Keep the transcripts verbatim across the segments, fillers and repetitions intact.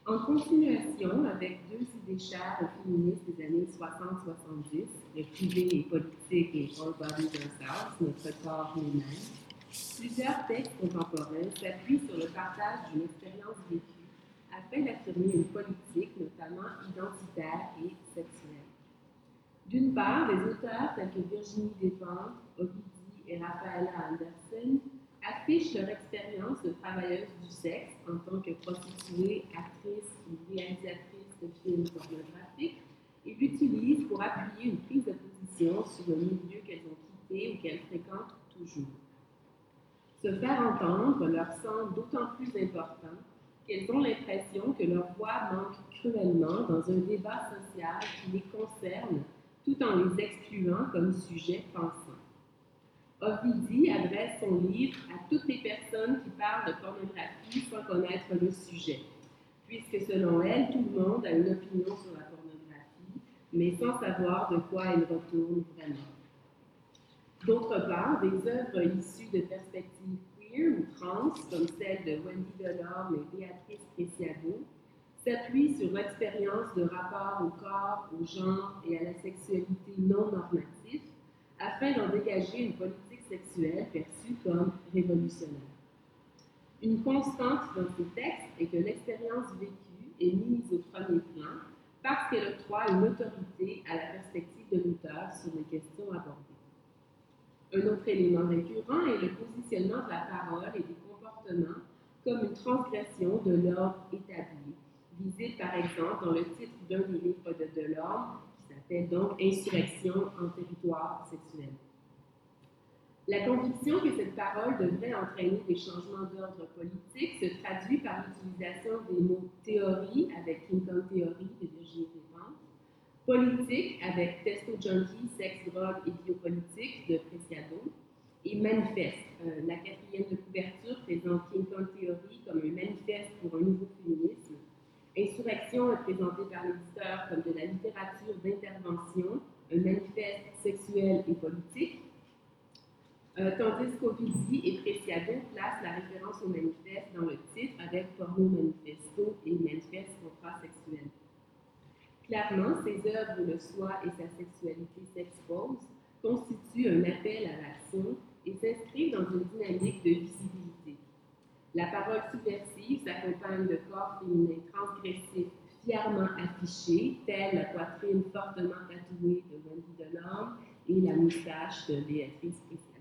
En continuation avec deux idées chères aux féministes des années soixante soixante-dix, le privé est politique et all bodies themselves, notre corps nous-mêmes, plusieurs textes contemporains s'appuient sur le partage d'une expérience vécue afin d'affirmer une politique, notamment identitaire et sexuelle. D'une part, des auteurs tels que Virginie Despentes, Ovidie et Rafaela Anderson affichent leur expérience de travailleuse du sexe en tant que prostituée, actrice ou réalisatrice de films pornographiques et l'utilisent pour appuyer une prise de position sur le milieu qu'elles ont quitté ou qu'elles fréquentent toujours. Se faire entendre leur semble d'autant plus important qu'elles ont l'impression que leur voix manque cruellement dans un débat social qui les concerne tout en les excluant comme sujet pensant. Ovidie adresse son livre à toutes les personnes qui parlent de pornographie sans connaître le sujet, puisque selon elle, tout le monde a une opinion sur la pornographie, mais sans savoir de quoi elle retourne vraiment. D'autre part, des œuvres issues de perspectives queer ou trans, comme celle de Wendy Delorme et Béatrice Preciado, s'appuient sur l'expérience de rapport au corps, au genre et à la sexualité non normative, afin d'en dégager une politique sexuelle perçue comme révolutionnaire. Une constante dans ces textes est que l'expérience vécue est mise au premier plan parce qu'elle octroie une autorité à la perspective de l'auteur sur les questions abordées. Un autre élément récurrent est le positionnement de la parole et des comportements comme une transgression de l'ordre établi, visé par exemple dans le titre d'un des livres de Delorme, qui s'appelle donc Insurrection en territoire sexuel. La conviction que cette parole devrait entraîner des changements d'ordre politique se traduit par l'utilisation des mots théorie avec King Kong Theory de Virginie Despentes, politique avec Testo Junkie, sexe, drogue et biopolitique de Preciado, et manifeste. Euh, la quatrième de couverture présente King Kong Theory comme un manifeste pour un nouveau féminisme. Insurrection est présentée par l'éditeur comme de la littérature d'intervention, un manifeste sexuel et politique, euh, tandis qu'Ovidie et Preciado placent la référence au manifeste dans le titre avec Porno Manifesto et Manifeste contrat sexuel. Clairement, ces œuvres où le soi et sa sexualité s'exposent constituent un appel à l'action et s'inscrivent dans une dynamique de visibilité. La parole subversive s'accompagne de corps féminins transgressifs fièrement affichés, tels la poitrine fortement tatouée de Wendy Delorme et la moustache de Béatrice Preciado.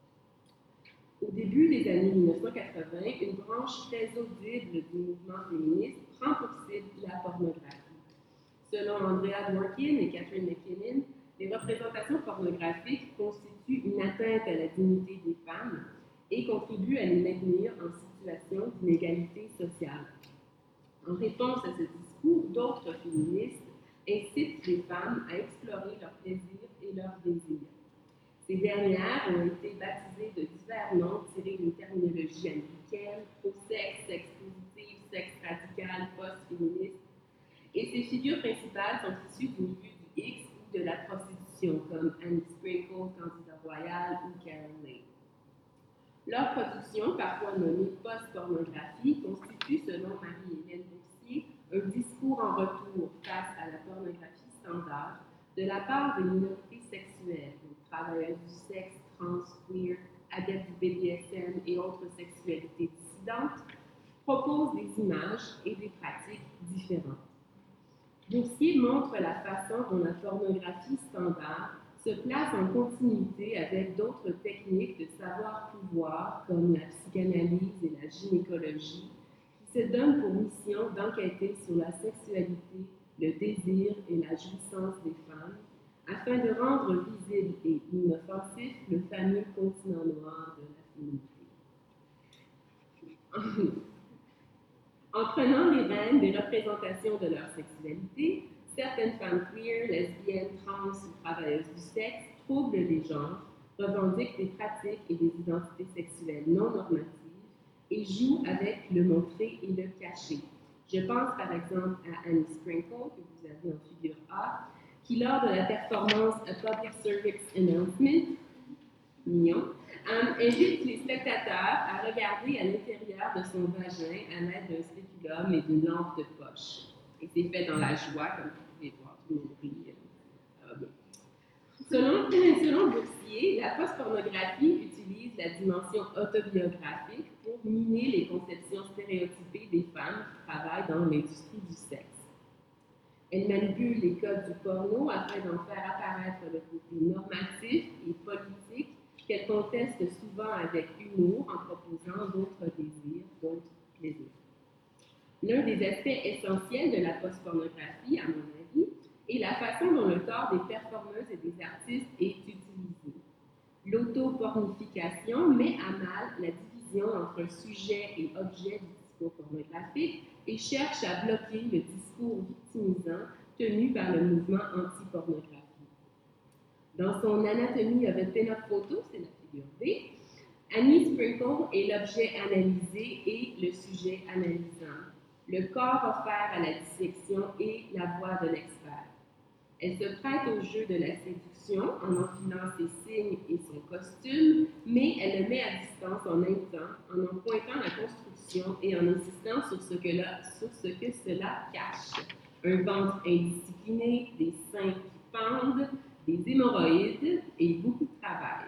Au début des années mille neuf cent quatre-vingts, une branche très audible du mouvement féministe prend pour cible la pornographie. Selon Andrea Dworkin et Catherine McKinnon, les représentations pornographiques constituent une atteinte à la dignité des femmes et contribuent à les maintenir en situation d'inégalité sociale. En réponse à ce discours, d'autres féministes incitent les femmes à explorer leurs plaisirs et leurs désirs. Ces dernières ont été baptisées de divers noms tirés d'une terminologie américaine, pro-sexe, sexe positif, sexe radical, post-féministe. Et ces figures principales sont issues du milieu du X ou de la prostitution, comme Annie Sprinkle, Candida Royal ou Carol Lane. Leur production, parfois nommée post-pornographie, constitue, selon Marie-Hélène Boursier, un discours en retour face à la pornographie standard de la part des minorités sexuelles, des travailleuses du sexe, trans, queer, adeptes du B D S M et autres sexualités dissidentes, proposent des images et des pratiques différentes. Boursier montre la façon dont la pornographie standard se place en continuité avec d'autres techniques de savoir-pouvoir comme la psychanalyse et la gynécologie, qui se donnent pour mission d'enquêter sur la sexualité, le désir et la jouissance des femmes, afin de rendre visible et inoffensif le fameux continent noir de la féminité. En prenant les rênes des représentations de leur sexualité, certaines femmes queer, lesbiennes, trans ou travailleuses du sexe troublent les genres, revendiquent des pratiques et des identités sexuelles non normatives et jouent avec le montrer et le cacher. Je pense par exemple à Annie Sprinkle, que vous avez en figure A, qui lors de la performance A Public Service Announcement, mignon, Um, invite les spectateurs à regarder à l'intérieur de son vagin à l'aide d'un spéculum et d'une lampe de poche. Et c'est fait dans la joie, comme vous pouvez voir, tout le monde rit. Euh, bon. Selon, selon Boursier, la post-pornographie utilise la dimension autobiographique pour miner les conceptions stéréotypées des femmes qui travaillent dans l'industrie du sexe. Elle manipule les codes du porno afin d'en faire apparaître le côté normatif et politique qu'elle conteste souvent avec humour en proposant d'autres désirs, d'autres plaisirs. L'un des aspects essentiels de la post-pornographie, à mon avis, est la façon dont le corps des performeuses et des artistes est utilisé. L'autopornification met à mal la division entre sujet et objet du discours pornographique et cherche à bloquer le discours victimisant tenu par le mouvement anti-pornographie. Dans son Anatomy of a Pin-Up Photo, c'est la figure B, Annie Sprinkle est l'objet analysé et le sujet analysant, le corps offert à la dissection et la voix de l'expert. Elle se prête au jeu de la séduction en enfilant ses signes et son costume, mais elle le met à distance en même temps, en en pointant la construction et en insistant sur ce que, là, sur ce que cela cache. Un ventre indiscipliné, des seins qui pendent, des hémorroïdes et beaucoup de travail.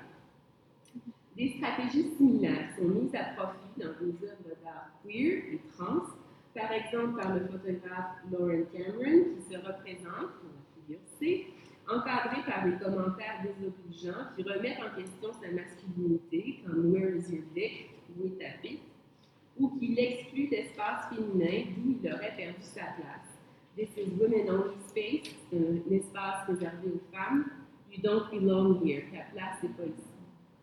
Des stratégies similaires sont mises à profit dans des œuvres d'art queer et trans, par exemple par le photographe Lauren Cameron, qui se représente, dans la figure C, encadré par des commentaires désobligeants qui remettent en question sa masculinité, comme « Where is your dick ?» ou « Où est ta bite ?» ou qui l'exclut d'espace féminin d'où il aurait perdu sa place. This is women only space, un espace réservé aux femmes. You don't belong here, ta place n'est pas ici.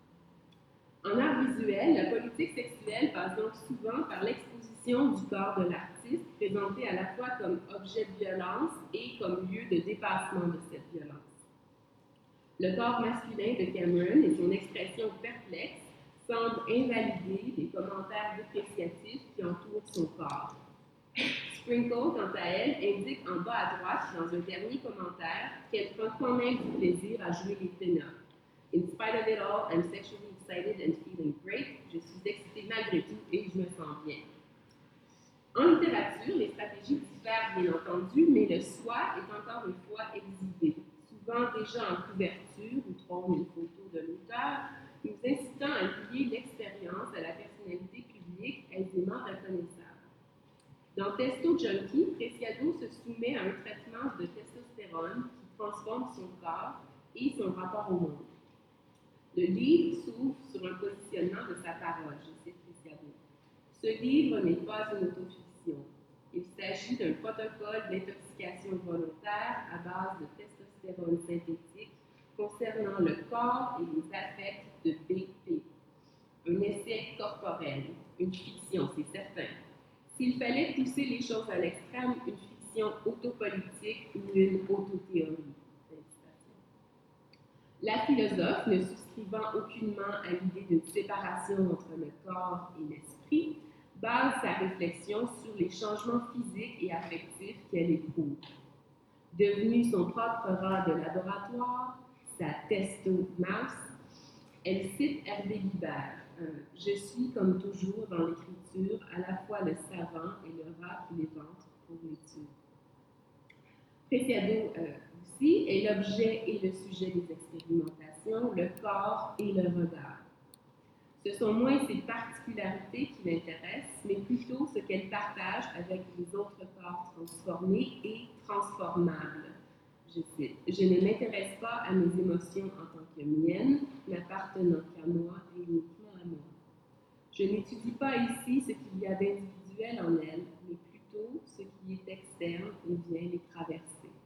En art visuel, la politique sexuelle passe donc souvent par l'exposition du corps de l'artiste, présenté à la fois comme objet de violence et comme lieu de dépassement de cette violence. Le corps masculin de Cameron et son expression perplexe semblent invalider les commentaires dépréciatifs qui entourent son corps. Sprinkle, quant à elle, indique en bas à droite, dans un dernier commentaire, qu'elle prend quand même du plaisir à jouer les pin-up. In spite of it all, I'm sexually excited and feeling great. Je suis excitée malgré tout et je me sens bien. En littérature, les stratégies diffèrent bien entendu, mais le soi est encore une fois exhibé, souvent déjà en couverture ou trône une photo de l'auteur, nous incitant à lier l'expérience à la personnalité publique aisément reconnaissable. Dans Testo Junkie, Preciado se soumet à un traitement de testostérone qui transforme son corps et son rapport au monde. Le livre s'ouvre sur un positionnement de sa parole, je cite Preciado. Ce livre n'est pas une autofiction. Il s'agit d'un protocole d'intoxication volontaire à base de testostérone synthétique concernant le corps et les affects de B P. Un essai corporel, une fiction, c'est certain. S'il fallait pousser les choses à l'extrême, une fiction autopolitique ou une autothéorie. La philosophe, ne souscrivant aucunement à l'idée d'une séparation entre le corps et l'esprit, base sa réflexion sur les changements physiques et affectifs qu'elle éprouve. Devenue son propre rat de laboratoire, sa testo-mouse, elle cite Hervé Guibert. Euh, Je suis, comme toujours, dans l'écriture, à la fois le savant et le rat qui l'éventre pour l'étude. Preciado euh, aussi est l'objet et le sujet des expérimentations, le corps et le regard. Ce sont moins ses particularités qui l'intéressent, mais plutôt ce qu'elle partage avec les autres corps transformés et transformables. Je cite, « Je ne m'intéresse pas à mes émotions en tant que miennes, n'appartenant qu'à moi et uniquement à moi. Je n'étudie pas ici ce qu'il y a d'individuel en elles, mais plutôt ce qui est externe et vient les traverser. »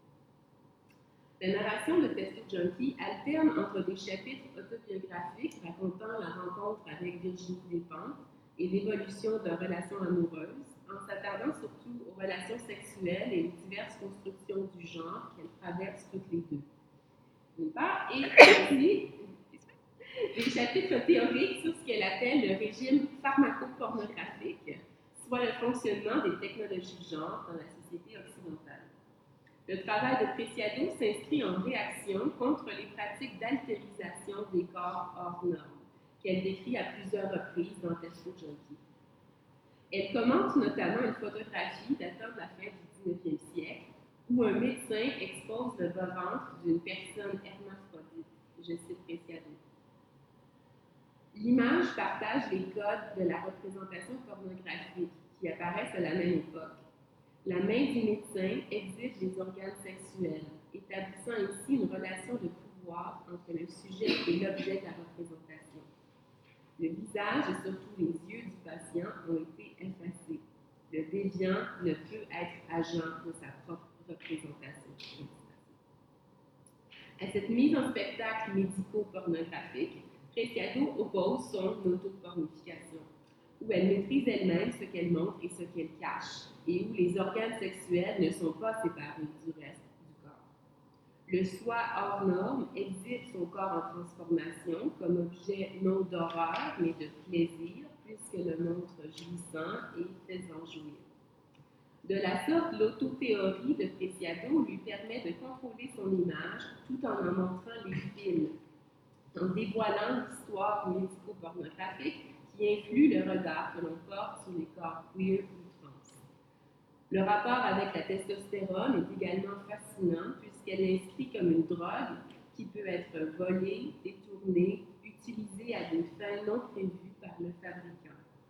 La narration de Testo Junkie alterne entre des chapitres autobiographiques racontant la rencontre avec Virginie Despentes et l'évolution de relations amoureuses, en s'attardant surtout aux relations sexuelles et aux diverses constructions du genre qu'elles traversent toutes les deux. D'une part, et aussi des chapitres théoriques sur ce qu'elle appelle le régime pharmacopornographique, soit le fonctionnement des technologies de genre dans la société occidentale. Le travail de Preciado s'inscrit en réaction contre les pratiques d'altérisation des corps hors normes. qu'elle décrit à plusieurs reprises dans Testo Junkie. Elle commente notamment une photographie datant de la fin du dix-neuvième siècle où un médecin expose le bas-ventre d'une personne hermaphrodite. Je cite Preciado. L'image partage les codes de la représentation pornographique qui apparaissent à la même époque. La main du médecin exhibe les organes sexuels, établissant ainsi une relation de pouvoir entre le sujet et l'objet de la représentation. Le visage et surtout les yeux du patient ont été effacés. Le déviant ne peut être agent de sa propre représentation. À cette mise en spectacle médico-pornographique, Preciado oppose son autopornification, où elle maîtrise elle-même ce qu'elle montre et ce qu'elle cache, et où les organes sexuels ne sont pas séparés du reste du corps. Le soi hors norme exhibe son corps en transformation comme objet non d'horreur, mais de plaisir, puisque le montre jouissant et faisant jouir. De la sorte, l'autothéorie de Preciado lui permet de contrôler son image tout en en montrant les films, en dévoilant l'histoire médico-pornographique qui influe le regard que l'on porte sur les corps queer ou trans. Le rapport avec la testostérone est également fascinant puisqu'elle l'inscrit comme une drogue qui peut être volée, détournée, utilisée à des fins non prévues par le fabricant.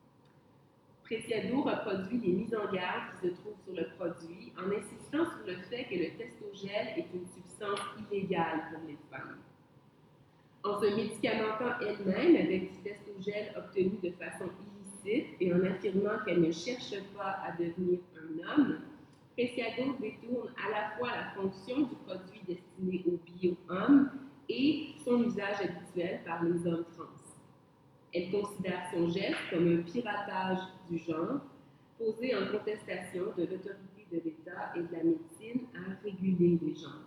Preciado reproduit les mises en garde qui se trouvent sur le produit en insistant sur le fait que le testogel est une substance illégale pour les femmes. En se médicamentant elle-même avec du testogel obtenu de façon illicite et en affirmant qu'elle ne cherche pas à devenir un homme, Preciado détourne à la fois la fonction du produit destiné aux bio-hommes et son usage habituel par les hommes trans. Elle considère son geste comme un piratage du genre, posé en contestation de l'autorité de l'État et de la médecine à réguler les genres.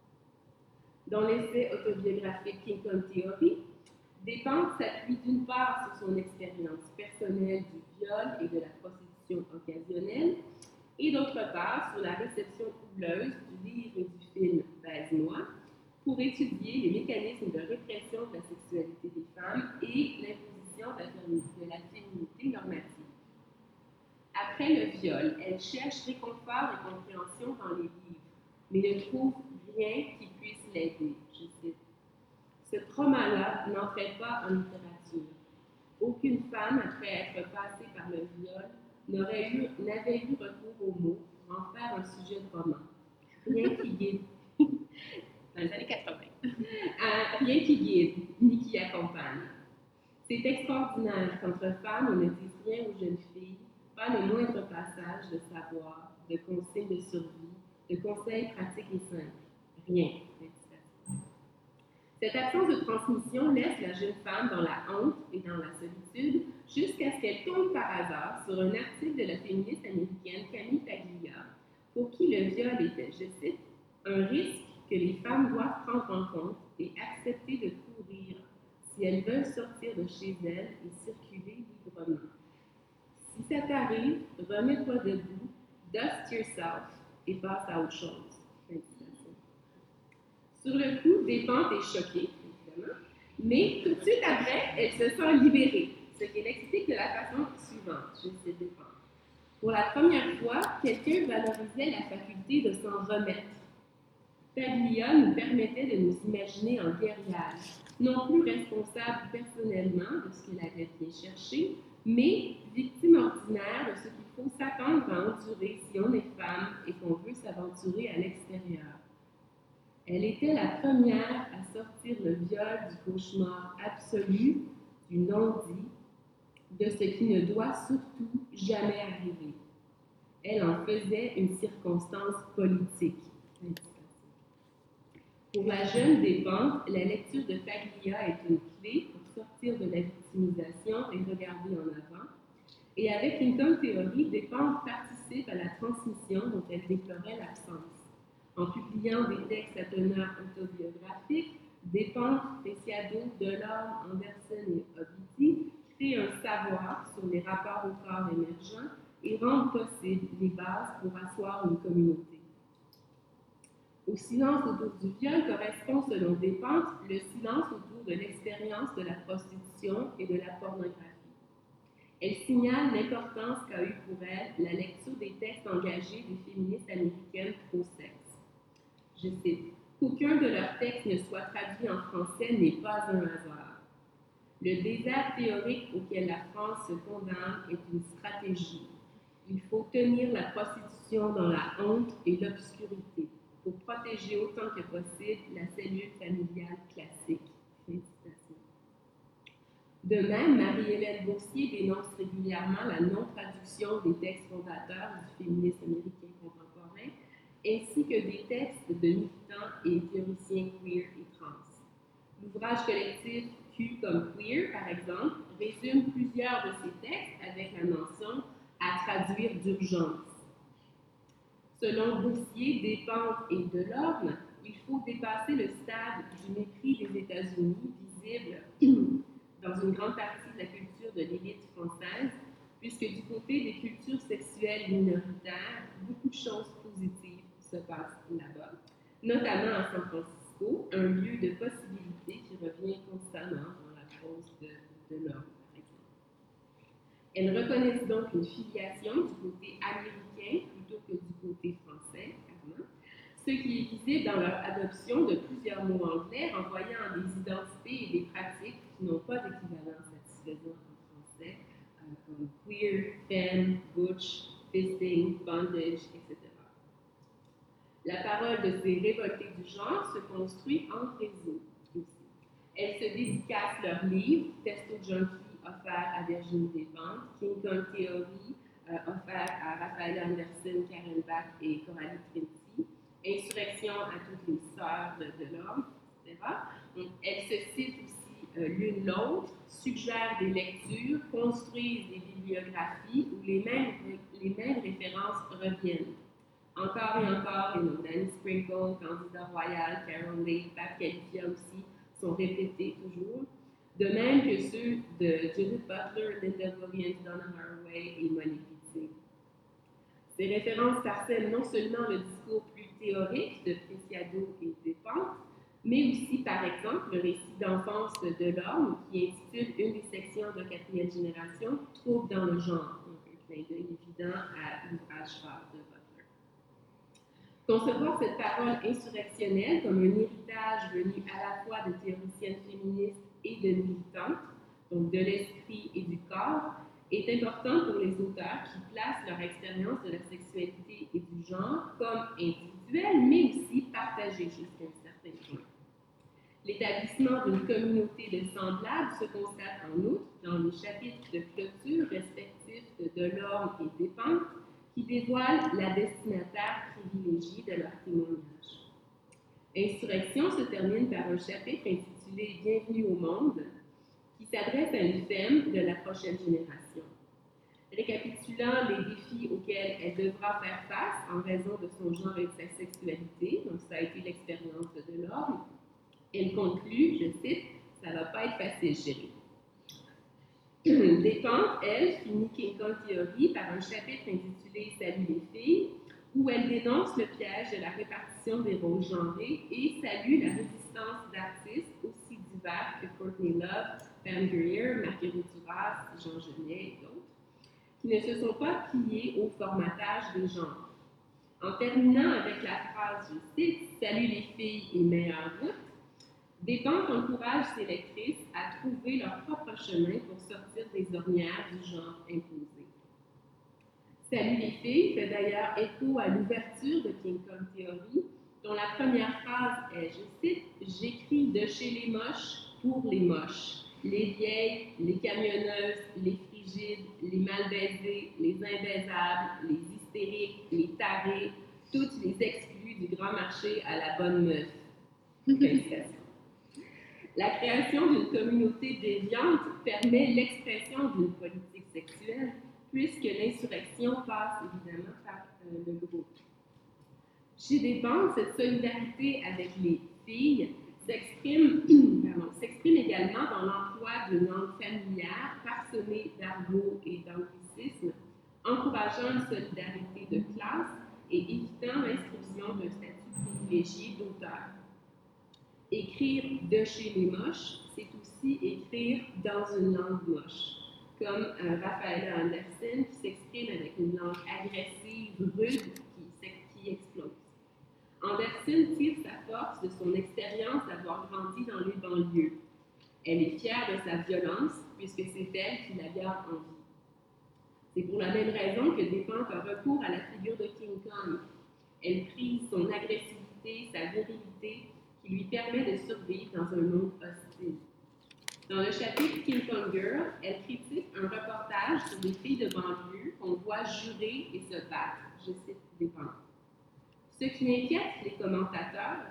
Dans l'essai autobiographique King Kong Theory, Despentes s'appuie d'une part sur son expérience personnelle du viol et de la prostitution occasionnelle, et d'autre part sur la réception houleuse du livre et du film Baise-moi, pour étudier les mécanismes de répression de la sexualité des femmes et l'imposition de la féminité normative. Après le viol, elle cherche réconfort et compréhension dans les livres, mais ne trouve rien qui puisse l'aider. Je cite. Ce trauma-là n'entrait pas en littérature. Aucune femme, après être passée par le viol, n'aurait eu, n'avait eu recours aux mots pour en faire un sujet de roman. Rien qui guide. Dans les années quatre-vingts. À, rien qui guide, ni qui accompagne. C'est extraordinaire qu'entre femmes, on ne dise rien aux jeunes filles, pas le moindre passage de savoir, de consignes de survie, de conseils pratiques et simples. Rien. Cette absence de transmission laisse la jeune femme dans la honte et dans la solitude jusqu'à ce qu'elle tombe par hasard sur un article de la féministe américaine Camille Paglia, pour qui le viol était, je cite, un risque que les femmes doivent prendre en compte et accepter de courir si elles veulent sortir de chez elles et circuler librement. Si ça t'arrive, remets-toi debout, dust yourself et passe à autre chose. Sur le coup, Despentes est choquée, évidemment, mais tout de suite après, elle se sent libérée, ce qu'elle explique de la façon suivante, je cite Despentes. Pour la première fois, quelqu'un valorisait la faculté de s'en remettre. Paglia nous permettait de nous imaginer en guerrière, non plus responsable personnellement de ce qu'elle avait bien cherché, mais victime ordinaire de ce qu'il faut s'attendre à endurer si on est femme et qu'on veut s'aventurer à l'extérieur. Elle était la première à sortir le viol du cauchemar absolu, du non-dit, de ce qui ne doit surtout jamais arriver. Elle en faisait une circonstance politique. Pour la jeune Despentes, la lecture de Paglia est une clé pour sortir de la victimisation et regarder en avant. Et avec King Theory, Despentes participe à la transmission dont elle déplorait l'absence. En publiant des textes à teneur autobiographique, Despentes, Preciado, Delorme, Anderson et Obiti créent un savoir sur les rapports au corps émergents et rendent possibles les bases pour asseoir une communauté. Au silence autour du viol correspond, selon Despentes, le silence autour de l'expérience de la prostitution et de la pornographie. Elle signale l'importance qu'a eu pour elle la lecture des textes engagés des féministes américaines pro-sexe. Je cite, « Qu'aucun de leurs textes ne soit traduit en français n'est pas un hasard. Le désert théorique auquel la France se condamne est une stratégie. Il faut tenir la prostitution dans la honte et l'obscurité pour protéger autant que possible la cellule familiale classique. » De même, Marie-Hélène Boursier dénonce régulièrement la non-traduction des textes fondateurs du féminisme américain contemporain, ainsi que des textes de militants et théoriciens queer et trans. L'ouvrage collectif Q comme queer, par exemple, résume plusieurs de ces textes avec la mention « à traduire d'urgence ». Selon Boursier, Despentes et Delorme, il faut dépasser le stade du mépris des États-Unis, visible dans une grande partie de la culture de l'élite française, puisque du côté des cultures sexuelles minoritaires, beaucoup de choses positives se passent là-bas, notamment à San Francisco, un lieu de possibilités qui revient constamment dans la prose de, de l'homme, par exemple. Elles reconnaissent donc une filiation du côté américain plutôt que du côté français, clairement, ce qui est visible dans leur adoption de plusieurs mots anglais renvoyant à des identités et des pratiques qui n'ont pas d'équivalent satisfaisant en français, euh, comme queer, femme, butch, fisting, bondage, et cetera. La parole de ces révoltés du genre se construit en réseau aussi. Elles se dédicacent leurs livres, Testo Junkie, offert à Virginie Despentes, King Kong Theory, euh, offert à Raphaël Anderson, Karen Bach et Coralie Trinity, Insurrection à toutes les sœurs de, de l'homme, et cetera. Donc, elles se citent aussi euh, l'une l'autre, suggèrent des lectures, construisent des bibliographies où les mêmes, les mêmes références reviennent. Encore et encore, les noms d'Annie Sprinkle, Candida Royal, Carol Leigh, Pat Califia aussi sont répétés toujours. De même que ceux de Judith Butler, Linda Williams, Donna Haraway et Monique Wittig. Ces références parsèment non seulement le discours plus théorique de Preciado et Despentes, mais aussi, par exemple, le récit d'enfance de Delorme, qui intitule une des sections de quatrième génération, Trouble dans le genre, donc un clin d'œil évident à l'ouvrage phare de Butler. Concevoir cette parole insurrectionnelle comme un héritage venu à la fois de théoriciennes féministes et de militantes, donc de l'esprit et du corps, est important pour les auteurs qui placent leur expérience de la sexualité et du genre comme individuelle, mais aussi partagée jusqu'à un certain point. L'établissement d'une communauté de semblables se constate en outre dans les chapitres de clôture respectifs de Delorme et Despentes qui dévoilent la destinataire privilégiée de leur témoignage. Insurrection se termine par un chapitre intitulé « Bienvenue au monde » qui s'adresse à une femme de la prochaine génération. Récapitulant les défis auxquels elle devra faire face en raison de son genre et de sa sexualité, donc ça a été l'expérience de Delorme, elle conclut, je cite, « Ça ne va pas être facile, chérie. » Despentes, elle, finit King Kong Theory par un chapitre intitulé « Salut les filles », où elle dénonce le piège de la répartition des rôles genrés et salue la résistance d'artistes aussi divers que Courtney Love, Pam Grier, Marguerite Duras, Jean Genet et d'autres, qui ne se sont pas pliés au formatage des genres. En terminant avec la phrase, je cite, « Salut les filles et meilleure route », Despentes encourage ses lectrices à trouver leur propre chemin pour sortir des ornières du genre imposé. Salut les filles fait d'ailleurs écho à l'ouverture de King Kong Theory, dont la première phrase est, je cite, « J'écris de chez les moches pour les moches, les vieilles, les camionneuses, les frigides, les mal baisées, les imbaisables, les hystériques, les tarés, toutes les exclues du grand marché à la bonne meuf. » Félicitations. La création d'une communauté déviante permet l'expression d'une politique sexuelle, puisque l'insurrection passe évidemment par euh, le groupe. Chez Despentes, cette solidarité avec les filles s'exprime, pardon, s'exprime également dans l'emploi d'une langue familière parsemée d'argot et d'anglicisme, encourageant une solidarité de classe et évitant l'inscription d'un statut privilégié d'auteur. Écrire de chez les moches, c'est aussi écrire dans une langue moche, comme euh, Rafaela Anderson qui s'exprime avec une langue agressive, rude, qui, qui explose. Anderson tire sa force de son expérience d'avoir grandi dans les banlieues. Elle est fière de sa violence, puisque c'est elle qui la garde en vie. C'est pour la même raison que Despentes a recours à la figure de King Kong. Elle prise son agressivité, sa virilité, qui lui permet de survivre dans un monde hostile. Dans le chapitre King Kong Girl, elle critique un reportage sur des filles de banlieue qu'on voit jurer et se battre. Je cite Despentes. Ce qui inquiète les commentateurs,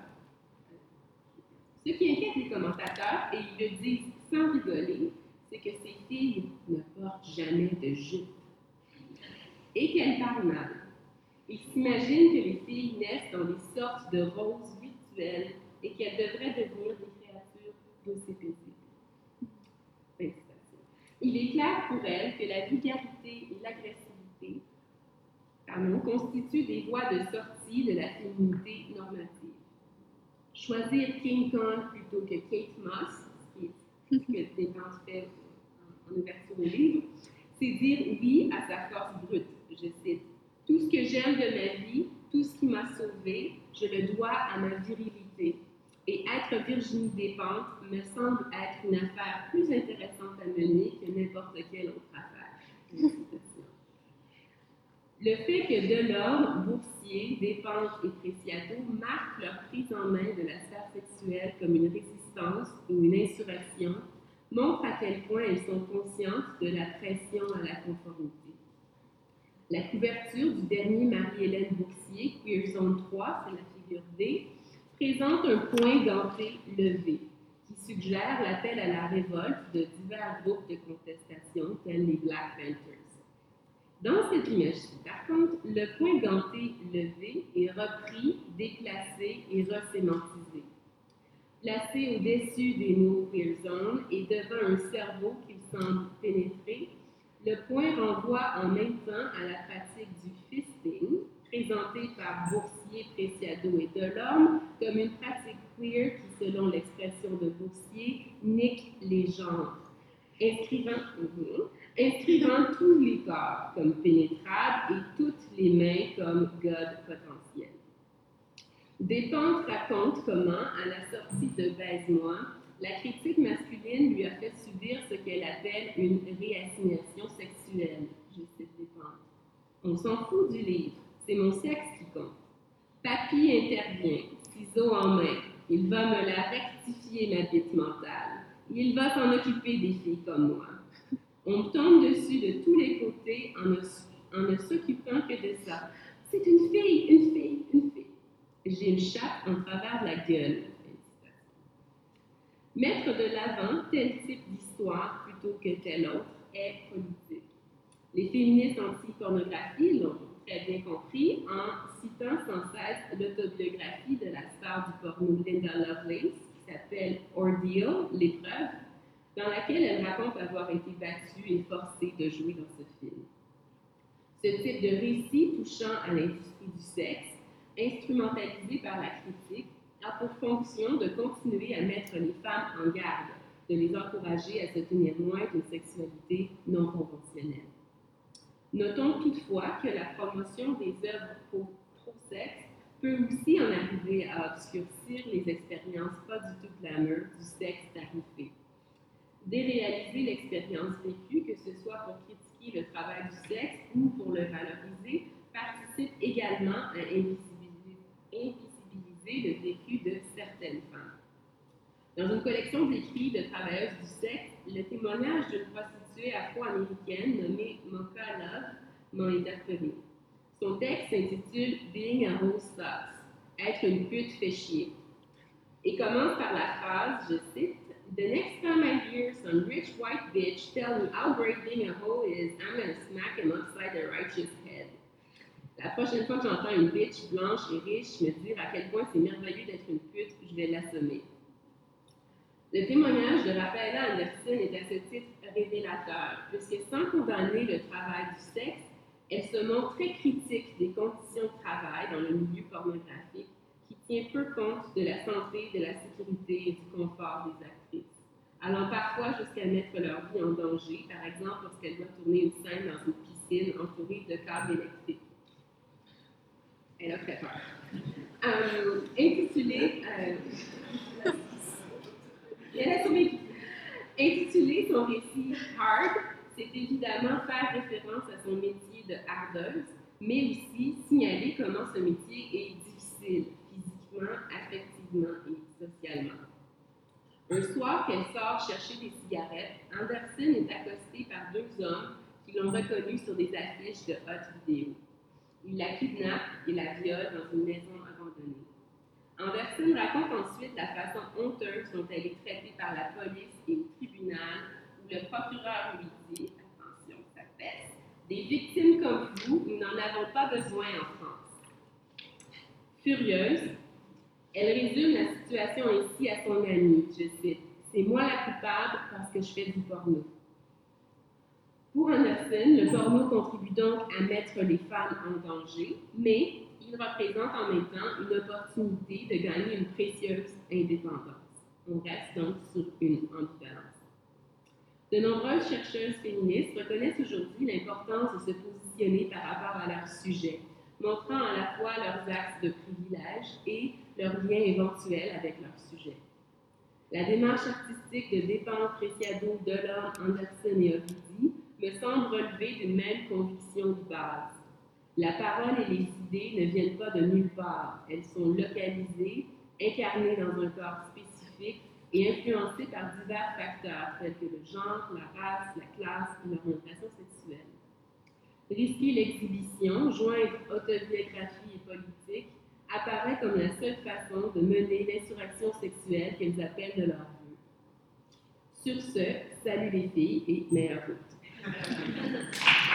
ce qui inquiète les commentateurs, et ils le disent sans rigoler, c'est que ces filles ne portent jamais de jupe et qu'elles parlent mal. Ils s'imaginent que les filles naissent dans des sortes de roses virtuelles et qu'elles devraient devenir des créatures d'aussi paisibles. Il est clair pour elles que la vulgarité et l'agressivité pardon, constituent des voies de sortie de la féminité normative. Choisir King Kong plutôt que Kate Moss, ce qui est ce que Despentes fait en, en ouverture au livre, c'est dire oui à sa force brute. Je cite. Tout ce que j'aime de ma vie, tout ce qui m'a sauvée, je le dois à ma virilité. Et être Virginie Despentes me semble être une affaire plus intéressante à mener que n'importe quelle autre affaire. Le fait que Delorme, Boursier, Despentes et Preciado marquent leur prise en main de la sphère sexuelle comme une résistance ou une insurrection montre à quel point elles sont conscientes de la pression à la conformité. La couverture du dernier Marie-Hélène Boursier, Queer Zone trois, c'est la figure D, présente un point ganté levé, qui suggère l'appel à la révolte de divers groupes de contestation, tels les Black Panthers. Dans cette image-ci, par contre, le point ganté levé est repris, déplacé et resémantisé. Placé au-dessus des mots queer zone et devant un cerveau qu'il semble pénétrer, le point renvoie en même temps à la pratique du fisting, présentée par Boursier, Preciado et Delorme comme une pratique queer qui, selon l'expression de Boursier, nique les genres, inscrivant, uh-huh, inscrivant tous les corps comme pénétrables et toutes les mains comme god potentiels. Despentes raconte comment, à la sortie de Baise-moi, la critique masculine lui a fait subir ce qu'elle appelle une réassignation sexuelle. Je cite Despentes. On s'en fout du livre, c'est mon sexe qui compte. Papy intervient, ciseaux en main. Il va me la rectifier, ma bite mentale. Il va s'en occuper des filles comme moi. On me tombe dessus de tous les côtés en ne, en ne s'occupant que de ça. C'est une fille, une fille, une fille. J'ai une chape en travers de la gueule. Mettre de l'avant tel type d'histoire plutôt que tel autre est politique. Les féministes anti-pornographie l'ont très bien compris en citant sans cesse l'autobiographie de la star du porno Linda Lovelace, qui s'appelle Ordeal, l'épreuve, dans laquelle elle raconte avoir été battue et forcée de jouer dans ce film. Ce type de récit touchant à l'industrie du sexe, instrumentalisé par la critique, a pour fonction de continuer à mettre les femmes en garde, de les encourager à se tenir loin d'une sexualité non conventionnelle. Notons toutefois que la promotion des œuvres pro-sexe peut aussi en arriver à obscurcir les expériences pas du tout glamour du sexe tarifé. Déréaliser l'expérience vécue, que ce soit pour critiquer le travail du sexe ou pour le valoriser, participe également à invisibiliser le vécu de certaines femmes. Dans une collection d'écrits de travailleuses du sexe, le témoignage d'une prostituée afro-américaine nommée Mocha Love m'a interpellée. Son texte s'intitule Being a Hoe Sucks, être une pute fait chier, et commence par la phrase, je cite, The next time I hear some rich white bitch tell me how great being a hoe is, I'm gonna smack him upside the righteous head. La prochaine fois que j'entends une bitch blanche et riche me dire à quel point c'est merveilleux d'être une pute, je vais l'assommer. Le témoignage de Rafaela Anderson est à ce titre révélateur, puisque sans condamner le travail du sexe, elle se montre très critique des conditions de travail dans le milieu pornographique qui tient peu compte de la santé, de la sécurité et du confort des actrices, allant parfois jusqu'à mettre leur vie en danger, par exemple lorsqu'elle doit tourner une scène dans une piscine entourée de câbles électriques. Elle a très peur. Euh, intitulé, euh, elle a survécu. Intitulé son récit Hard, c'est évidemment faire référence à son métier de hardeuse, mais aussi signaler comment ce métier est difficile, physiquement, affectivement et socialement. Un soir qu'elle sort chercher des cigarettes, Anderson est accostée par deux hommes qui l'ont reconnue sur des affiches de haute vidéo. Ils la kidnappent et la violent dans une maison abandonnée. Anderson raconte ensuite la façon honteuse dont elle est traitée par la police et au tribunal, où le procureur lui dit, attention, ça pèse, des victimes comme vous, nous n'en avons pas besoin en France. Furieuse, elle résume la situation ainsi à son amie, je cite, c'est moi la coupable parce que je fais du porno. Pour Anderson, le porno contribue donc à mettre les femmes en danger, mais il représente en même temps une opportunité de gagner une précieuse indépendance. On reste donc sur une ambivalence. De nombreuses chercheuses féministes reconnaissent aujourd'hui l'importance de se positionner par rapport à leur sujet, montrant à la fois leurs axes de privilège et leurs liens éventuels avec leur sujet. La démarche artistique de Despentes, Preciado, Delorme, Anderson et Ovidi me semble relever d'une même conviction de base. La parole et les idées ne viennent pas de nulle part. Elles sont localisées, incarnées dans un corps spécifique et influencées par divers facteurs tels que le genre, la race, la classe et l'orientation sexuelle. Risquer l'exhibition, joindre autobiographie et politique, apparaît comme la seule façon de mener l'insurrection sexuelle qu'elles appellent de leur vœu. Sur ce, salut les filles et meilleure route.